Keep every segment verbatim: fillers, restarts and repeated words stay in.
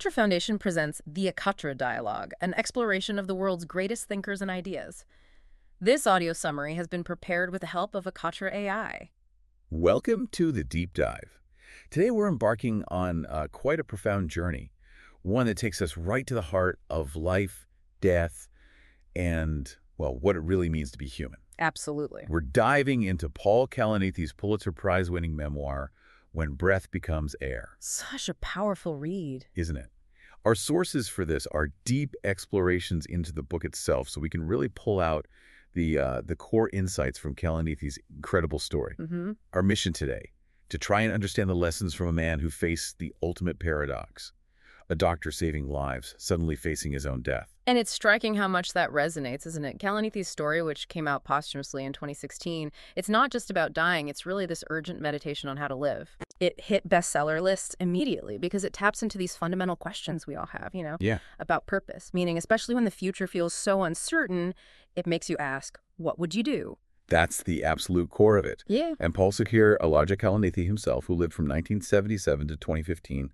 Katra Foundation presents the Akatra Dialogue, an exploration of the world's greatest thinkers and ideas. This audio summary has been prepared with the help of Akatra A I. Welcome to the Deep Dive. Today we're embarking on uh, quite a profound journey, one that takes us right to the heart of life, death, and, well, what it really means to be human. Absolutely. We're diving into Paul Kalanithe's Pulitzer Prize-winning memoir, When Breath Becomes Air. Such a powerful read. Isn't it? Our sources for this are deep explorations into the book itself, so we can really pull out the, uh, the core insights from Kalanithe's incredible story. Mm-hmm. Our mission today, to try and understand the lessons from a man who faced the ultimate paradox, a doctor saving lives, suddenly facing his own death. And it's striking how much that resonates, isn't it? Kalanithe's story, which came out posthumously in twenty sixteen, it's not just about dying, it's really this urgent meditation on how to live. It hit bestseller lists immediately because it taps into these fundamental questions we all have, you know, Yeah. about purpose. Meaning, especially when the future feels so uncertain, it makes you ask, what would you do? That's the absolute core of it. Yeah. And Paul Sakir Elijah Kalanithi himself, who lived from nineteen seventy-seven to twenty fifteen,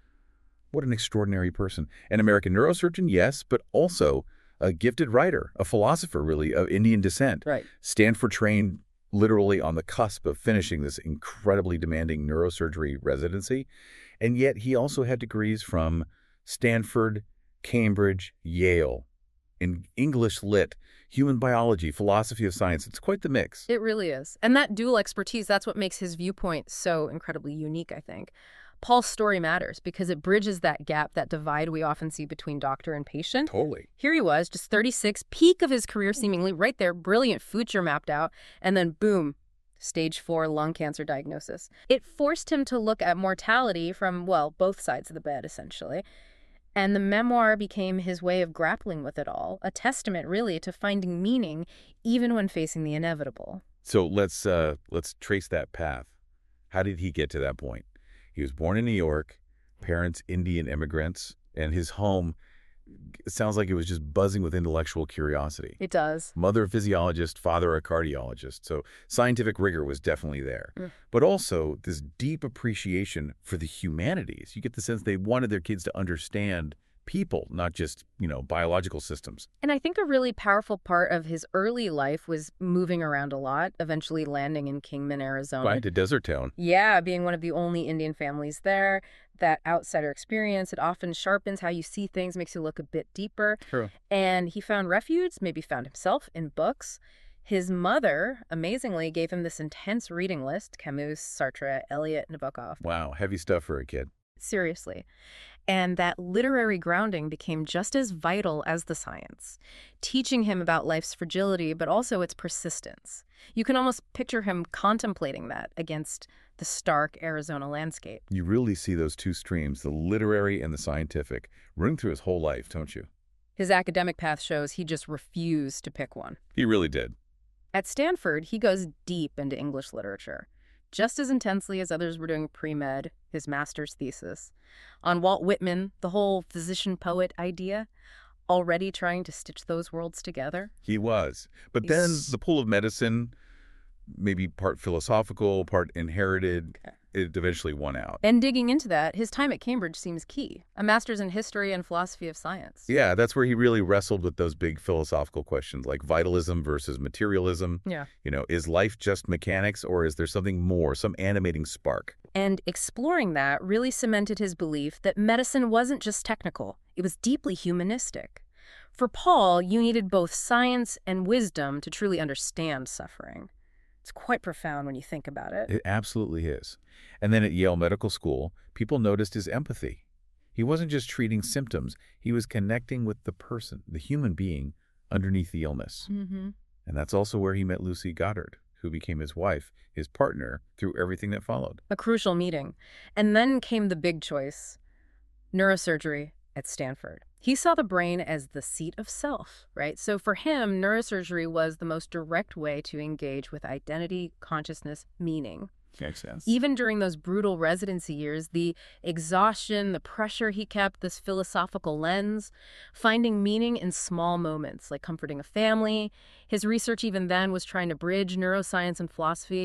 what an extraordinary person. An American neurosurgeon, yes, but also a gifted writer, a philosopher, really, of Indian descent. Right. Stanford trained literally on the cusp of finishing this incredibly demanding neurosurgery residency. And yet he also had degrees from Stanford, Cambridge, Yale, in English lit, human biology, philosophy of science. It's quite the mix. It really is. And that dual expertise, that's what makes his viewpoint so incredibly unique, I think. Paul's story matters because it bridges that gap, that divide we often see between doctor and patient. Totally. Here he was, just thirty-six, peak of his career seemingly, right there, brilliant future mapped out, and then boom, stage four lung cancer diagnosis. It forced him to look at mortality from, well, both sides of the bed, essentially. And the memoir became his way of grappling with it all, a testament, really, to finding meaning even when facing the inevitable. So let's uh, let's trace that path. How did he get to that point? He was born in New York, parents Indian immigrants, and his home, it sounds like it was just buzzing with intellectual curiosity. It does. Mother a physiologist, father a cardiologist, so scientific rigor was definitely there. Mm. But also this deep appreciation for the humanities. You get the sense they wanted their kids to understand people, not just, you know, biological systems. And I think a really powerful part of his early life was moving around a lot, eventually landing in Kingman, Arizona. Right, a desert town. Yeah, being one of the only Indian families there. That outsider experience, it often sharpens how you see things, makes you look a bit deeper. True. And he found refuge, maybe found himself in books. His mother, amazingly, gave him this intense reading list: Camus, Sartre, Eliot, Nabokov. Wow, heavy stuff for a kid. Seriously. And that literary grounding became just as vital as the science, teaching him about life's fragility, but also its persistence. You can almost picture him contemplating that against the stark Arizona landscape. You really see those two streams, the literary and the scientific, running through his whole life, don't you? His academic path shows he just refused to pick one. He really did. At Stanford, he goes deep into English literature, just as intensely as others were doing pre-med, his master's thesis, on Walt Whitman, the whole physician-poet idea, already trying to stitch those worlds together. He was. But then He's- the pool of medicine, maybe part philosophical, part inherited, Okay. it eventually won out. And digging into that, his time at Cambridge seems key, a master's in history and philosophy of science. Yeah, that's where he really wrestled with those big philosophical questions like vitalism versus materialism. Yeah. You know, is life just mechanics or is there something more, some animating spark? And exploring that really cemented his belief that medicine wasn't just technical, it was deeply humanistic. For Paul, you needed both science and wisdom to truly understand suffering. It's quite profound when you think about it. It absolutely is. And then at Yale Medical School, people noticed his empathy. He wasn't just treating symptoms, he was connecting with the person, the human being, underneath the illness. Mm-hmm. And that's also where he met Lucy Goddard, who became his wife, his partner, through everything that followed. A crucial meeting. And then came the big choice, neurosurgery at Stanford. He saw the brain as the seat of self, right? So for him, neurosurgery was the most direct way to engage with identity, consciousness, meaning. Makes sense. Even during those brutal residency years, the exhaustion, the pressure he kept, this philosophical lens, finding meaning in small moments, like comforting a family. His research even then was trying to bridge neuroscience and philosophy,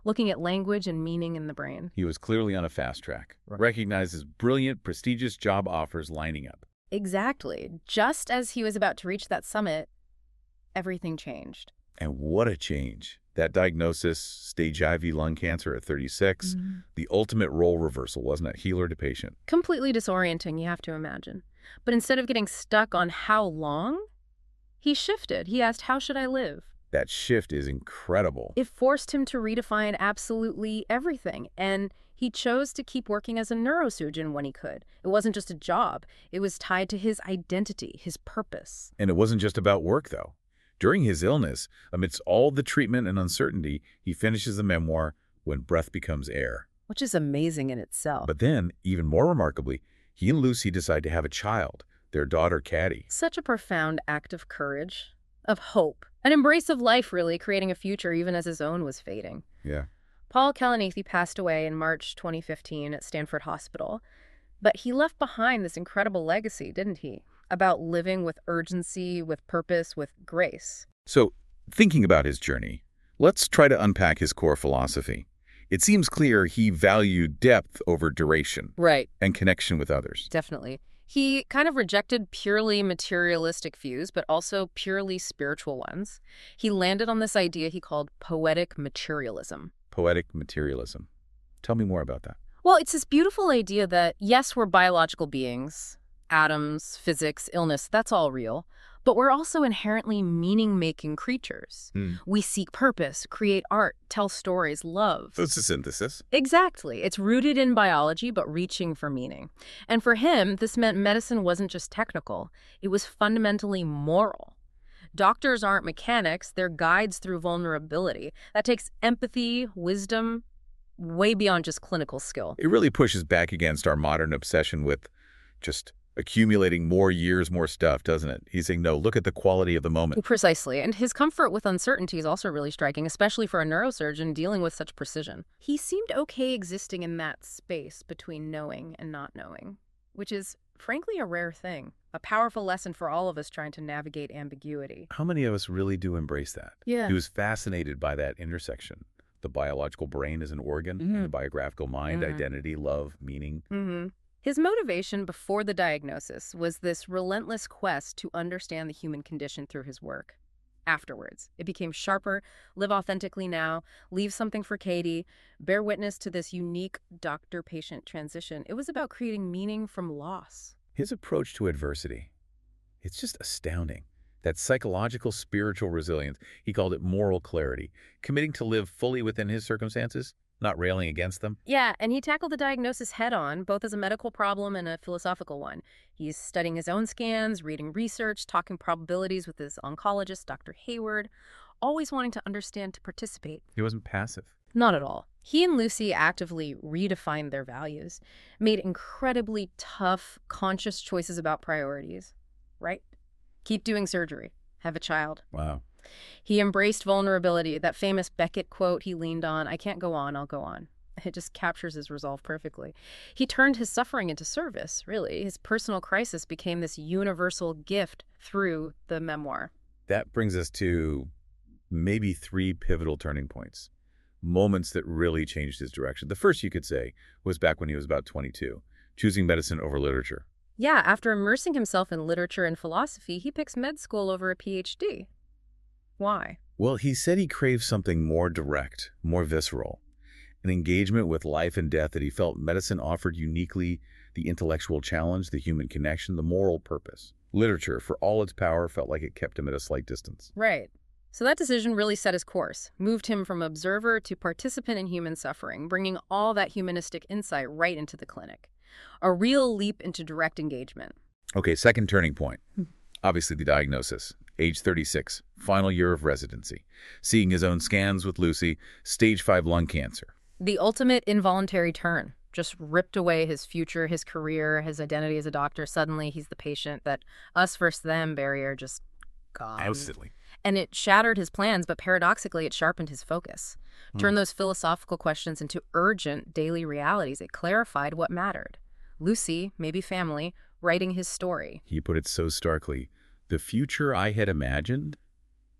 looking at language and meaning in the brain. He was clearly on a fast track, Right. recognized as brilliant, prestigious job offers lining up. Exactly. Just as he was about to reach that summit, everything changed. And what a change. That diagnosis, stage I V lung cancer at thirty-six, Mm-hmm. the ultimate role reversal, wasn't it? Healer to patient. Completely disorienting, you have to imagine. But instead of getting stuck on how long, he shifted. He asked, how should I live? That shift is incredible. It forced him to redefine absolutely everything, and he chose to keep working as a neurosurgeon when he could. It wasn't just a job. It was tied to his identity, his purpose. And it wasn't just about work, though. During his illness, amidst all the treatment and uncertainty, he finishes the memoir, When Breath Becomes Air. Which is amazing in itself. But then, even more remarkably, he and Lucy decide to have a child, their daughter, Caddy. Such a profound act of courage, of hope, an embrace of life, really, creating a future even as his own was fading. Yeah. Paul Kalanithi passed away in March twenty fifteen at Stanford Hospital, but he left behind this incredible legacy, didn't he? About living with urgency, with purpose, with grace. So, thinking about his journey, let's try to unpack his core philosophy. It seems clear he valued depth over duration Right. and connection with others. Definitely. He kind of rejected purely materialistic views, but also purely spiritual ones. He landed on this idea he called poetic materialism. Poetic materialism. Tell me more about that. Well, it's this beautiful idea that, yes, we're biological beings, atoms, physics, illness, that's all real, but we're also inherently meaning-making creatures. Hmm. We seek purpose, create art, tell stories, love. It's a synthesis. Exactly. It's rooted in biology, but reaching for meaning. And for him, this meant medicine wasn't just technical. It was fundamentally moral. Doctors aren't mechanics. They're guides through vulnerability. That takes empathy, wisdom, way beyond just clinical skill. It really pushes back against our modern obsession with just accumulating more years, more stuff, doesn't it? He's saying, no, look at the quality of the moment. Precisely. And his comfort with uncertainty is also really striking, especially for a neurosurgeon dealing with such precision. He seemed okay existing in that space between knowing and not knowing, which is, frankly, a rare thing. A powerful lesson for all of us trying to navigate ambiguity. How many of us really do embrace that? Yeah. He was fascinated by that intersection. The biological brain as an organ, Mhm. and the biographical mind, Mhm. identity, love, meaning. Mm-hmm. His motivation before the diagnosis was this relentless quest to understand the human condition through his work. Afterwards, it became sharper, live authentically now, leave something for Katie, bear witness to this unique doctor-patient transition. It was about creating meaning from loss. His approach to adversity, it's just astounding. That psychological, spiritual resilience, he called it moral clarity, committing to live fully within his circumstances, not railing against them. Yeah, and he tackled the diagnosis head-on, both as a medical problem and a philosophical one. He's studying his own scans, reading research, talking probabilities with his oncologist, Doctor Hayward, always wanting to understand to participate. He wasn't passive. Not at all. He and Lucy actively redefined their values, made incredibly tough, conscious choices about priorities, right? Keep doing surgery, have a child. Wow. He embraced vulnerability, that famous Beckett quote he leaned on, I can't go on, I'll go on. It just captures his resolve perfectly. He turned his suffering into service, really. His personal crisis became this universal gift through the memoir. That brings us to maybe three pivotal turning points, moments that really changed his direction. The first, you could say, was back when he was about twenty-two, choosing medicine over literature. Yeah, after immersing himself in literature and philosophy, he picks med school over a P H D. Why? Well, he said he craved something more direct, more visceral, an engagement with life and death that he felt medicine offered uniquely, the intellectual challenge, the human connection, the moral purpose. Literature, for all its power, felt like it kept him at a slight distance. Right. So that decision really set his course, moved him from observer to participant in human suffering, bringing all that humanistic insight right into the clinic. A real leap into direct engagement. Okay, second turning point. Obviously the diagnosis. Age thirty-six, final year of residency. Seeing his own scans with Lucy, stage five lung cancer. The ultimate involuntary turn. Just ripped away his future, his career, his identity as a doctor. Suddenly he's the patient. That us versus them barrier just gone. Absolutely. And it shattered his plans, but paradoxically, it sharpened his focus. Turned those philosophical questions into urgent daily realities. It clarified what mattered. Lucy, maybe family, writing his story. He put it so starkly. The future I had imagined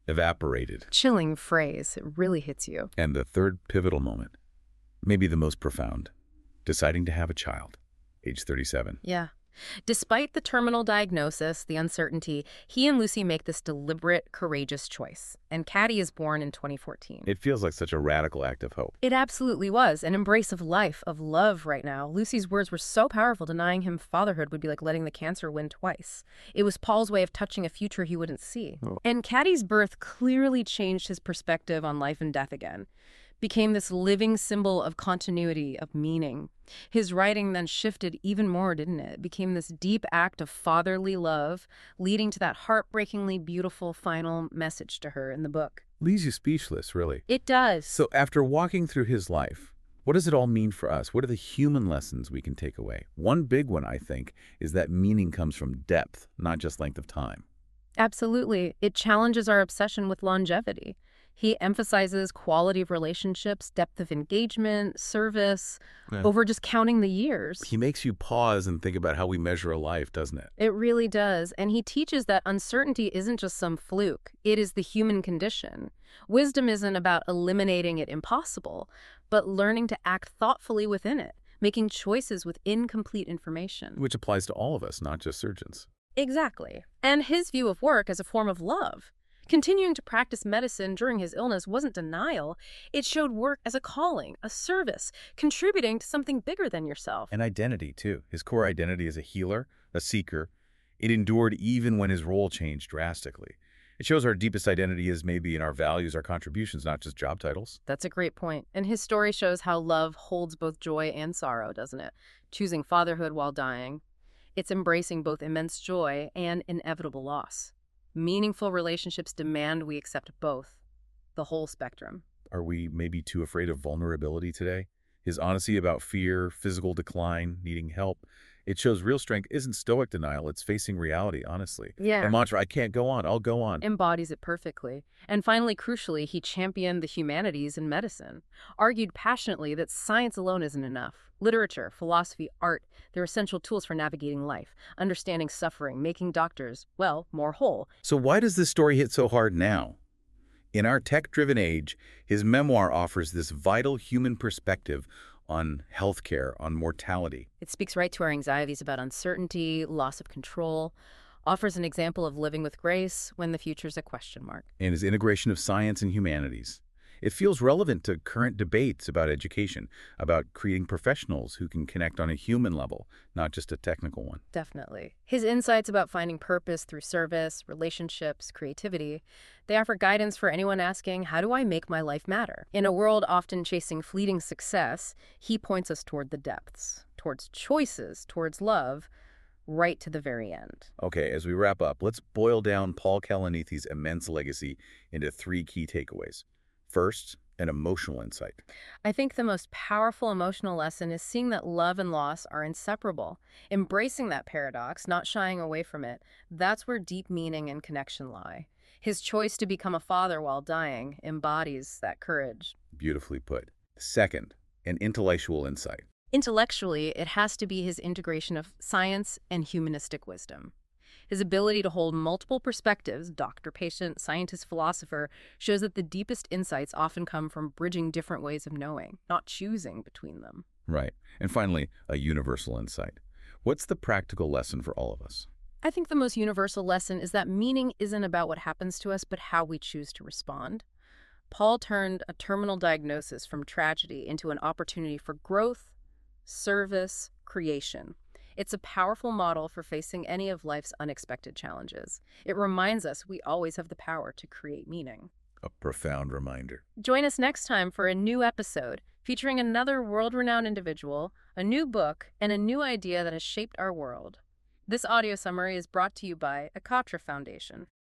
evaporated. Chilling phrase. It really hits you. And the third pivotal moment, maybe the most profound, deciding to have a child, age thirty-seven. Yeah. Despite the terminal diagnosis, the uncertainty, he and Lucy make this deliberate, courageous choice. And Caddy is born in twenty fourteen. It feels like such a radical act of hope. It absolutely was. An embrace of life, of love right now. Lucy's words were so powerful, denying him fatherhood would be like letting the cancer win twice. It was Paul's way of touching a future he wouldn't see. Oh. And Caddy's birth clearly changed his perspective on life and death again. Became this living symbol of continuity, of meaning. His writing then shifted even more, didn't it? It became this deep act of fatherly love, leading to that heartbreakingly beautiful final message to her in the book. Leaves you speechless, really. It does. So after walking through his life, what does it all mean for us? What are the human lessons we can take away? One big one, I think, is that meaning comes from depth, not just length of time. Absolutely. It challenges our obsession with longevity. He emphasizes quality of relationships, depth of engagement, service, Yeah. over just counting the years. He makes you pause and think about how we measure a life, doesn't it? It really does. And he teaches that uncertainty isn't just some fluke. It is the human condition. Wisdom isn't about eliminating it impossible, but learning to act thoughtfully within it, making choices with incomplete information. Which applies to all of us, not just surgeons. Exactly. And his view of work as a form of love. Continuing to practice medicine during his illness wasn't denial. It showed work as a calling, a service, contributing to something bigger than yourself. And identity, too. His core identity as a healer, a seeker. It endured even when his role changed drastically. It shows our deepest identity is maybe in our values, our contributions, not just job titles. That's a great point. And his story shows how love holds both joy and sorrow, doesn't it? Choosing fatherhood while dying. It's embracing both immense joy and inevitable loss. Meaningful relationships demand we accept both, the whole spectrum. Are we maybe too afraid of vulnerability today? His honesty about fear, physical decline, needing help, it shows real strength isn't stoic denial, it's facing reality, honestly. Yeah. And mantra, I can't go on, I'll go on. Embodies it perfectly. And finally, crucially, he championed the humanities in medicine, argued passionately that science alone isn't enough. Literature, philosophy, art, they're essential tools for navigating life, understanding suffering, making doctors, well, more whole. So why does this story hit so hard now? In our tech-driven age, his memoir offers this vital human perspective on healthcare, on mortality. It speaks right to our anxieties about uncertainty, loss of control, offers an example of living with grace when the future's a question mark. And his integration of science and humanities. It feels relevant to current debates about education, about creating professionals who can connect on a human level, not just a technical one. Definitely. His insights about finding purpose through service, relationships, creativity, they offer guidance for anyone asking, how do I make my life matter? In a world often chasing fleeting success, he points us toward the depths, towards choices, towards love, right to the very end. Okay, as we wrap up, let's boil down Paul Kalanithe's immense legacy into three key takeaways. First, an emotional insight. I think the most powerful emotional lesson is seeing that love and loss are inseparable. Embracing that paradox, not shying away from it, that's where deep meaning and connection lie. His choice to become a father while dying embodies that courage. Beautifully put. Second, an intellectual insight. Intellectually, it has to be his integration of science and humanistic wisdom. His ability to hold multiple perspectives, doctor, patient, scientist, philosopher, shows that the deepest insights often come from bridging different ways of knowing, not choosing between them. Right. And finally, a universal insight. What's the practical lesson for all of us? I think the most universal lesson is that meaning isn't about what happens to us, but how we choose to respond. Paul turned a terminal diagnosis from tragedy into an opportunity for growth, service, creation. It's a powerful model for facing any of life's unexpected challenges. It reminds us we always have the power to create meaning. A profound reminder. Join us next time for a new episode featuring another world-renowned individual, a new book, and a new idea that has shaped our world. This audio summary is brought to you by Akatra Foundation.